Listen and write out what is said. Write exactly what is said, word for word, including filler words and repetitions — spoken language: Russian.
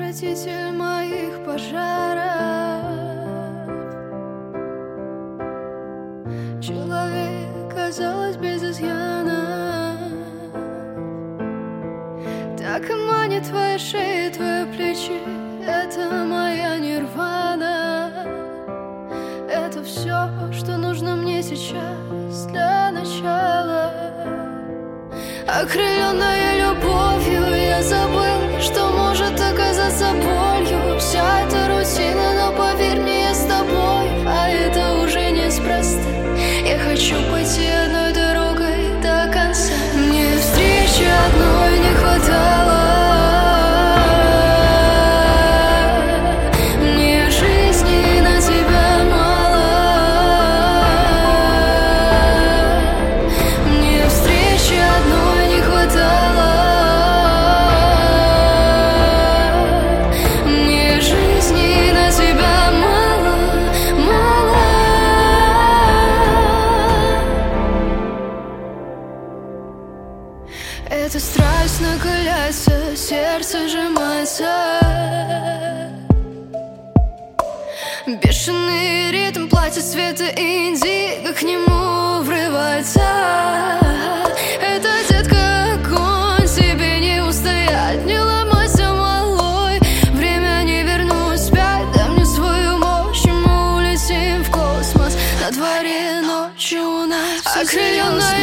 укротитель моих пожаров, человек, казалось, без изъяна. Так и манит твоя шея, твои плечи. Это моя нирвана. Это все, что нужно мне сейчас для начала. Окрыленная любовью, я забыл, что может оказаться болью. Вся эта рутина, но поверь мне, я с тобой. А это уже неспроста. Я хочу пойти одной дорогой до конца. Мне встречи одной не хватало. Эта страсть накаляется, сердце сжимается. Бешеный ритм платья цвета индиго к нему врывается. Это детка, огонь, тебе не устоять. Не ломайся, малой, время не вернуть спять. Дай мне свою мощь, и мы улетим в космос. На дворе ночью у нас окрыленная